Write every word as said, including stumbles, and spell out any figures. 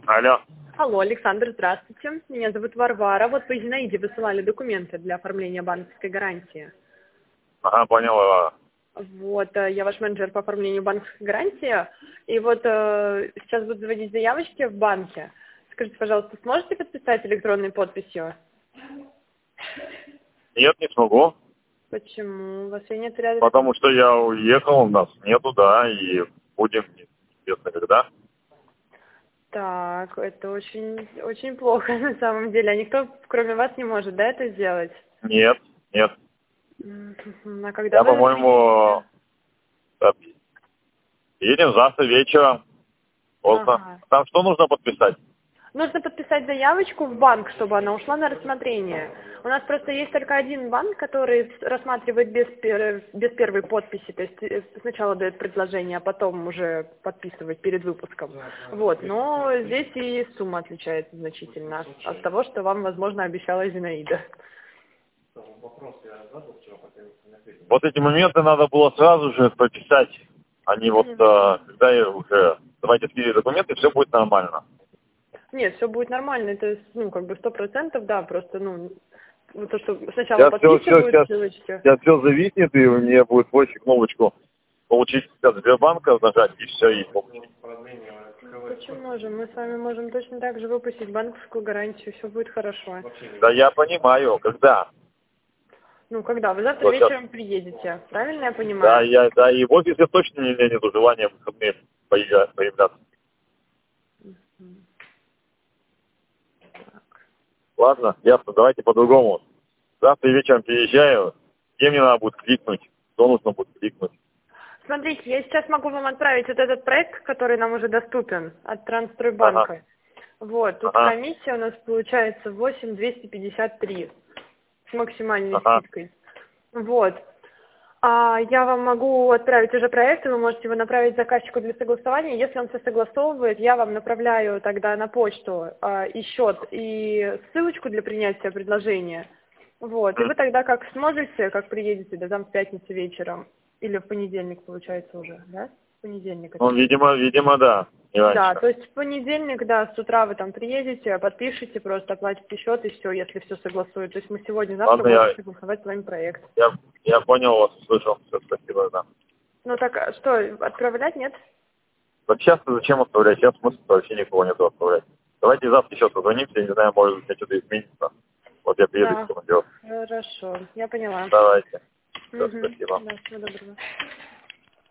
Алло. Алло, Александр, здравствуйте. Меня зовут Варвара. Вот по Зинаиде высылали документы для оформления банковской гарантии. Ага, понял, Варвара. Вот, э, я ваш менеджер по оформлению банковской гарантии. И вот э, сейчас буду заводить заявочки в банке. Скажите, пожалуйста, сможете подписать электронной подписью? Нет, не смогу. Почему? У вас и нет рядом? Потому что я уехал, у нас нету, да, и будем неизвестно когда. Так, это очень, очень плохо на самом деле. А никто, кроме вас, не может, да, это сделать? Нет, нет. М, А когда Я, вы по-моему, приедете? так, едем завтра вечером. Поздно. Ага. Там что нужно подписать? Нужно подписать заявочку в банк, чтобы она ушла на рассмотрение. У нас просто есть только один банк, который с- рассматривает без, пер- без первой подписи, то есть э, сначала дает предложение, а потом уже подписывает перед выпуском. Вот, но здесь и сумма отличается значительно от, от того, что вам, возможно, обещала Зинаида. Вот эти моменты надо было сразу же прописать, а не вот, Мгм. а, когда я уже, давайте скидывайте документы, все будет нормально. Нет, все будет нормально, это, ну, как бы сто процентов, да, просто, ну, вот то, что сначала Сейчас все, все, подписывают сейчас, ссылочки. сейчас все зависнет, и мне будет проще кнопочку получить от Сбербанка, нажать, и все, и получить. Почему можем? Мы с вами можем точно так же выпустить банковскую гарантию, все будет хорошо. Да я понимаю, когда. Ну, когда? Вы завтра Вот сейчас. вечером приедете, правильно я Да, понимаю? я, да, и в офисе точно не нету желания в выходные поиграть, появляться. Мгм. Так. Ладно, ясно, давайте по-другому. Завтра вечером приезжаю, где мне надо будет кликнуть, что нужно будет кликнуть. Смотрите, я сейчас могу вам отправить вот этот проект, который нам уже доступен от Ага, Трансстройбанка. Вот, тут ага, комиссия у нас получается восемь двести пятьдесят три с максимальной ага. скидкой. Вот. А я вам могу отправить уже проект, и вы можете его направить заказчику для согласования. Если он все согласовывает, я вам направляю тогда на почту а, и счет, и ссылочку для принятия предложения. Вот. И М. вы тогда как сможете, как приедете, да, там в пятницу вечером, или в понедельник, получается, уже, да? В понедельник это Ну, будет. видимо, видимо, да, не Да, раньше. то есть в понедельник, да, с утра вы там приедете, подпишите, просто оплатите счет и все, если все согласует. То есть мы сегодня-завтра Ладно, можем я, согласовать с вами проект. я, я понял вас, услышал, все, спасибо, да. Ну так, а что, отправлять, нет? Вот сейчас зачем отправлять? Сейчас смысла вообще никого нету отправлять. Давайте завтра еще созвонимся, я не знаю, может быть, что-то изменится. Вот я приеду в Да, командировку. хорошо, я поняла. Давайте. Все, Угу. спасибо. Да, всего доброго.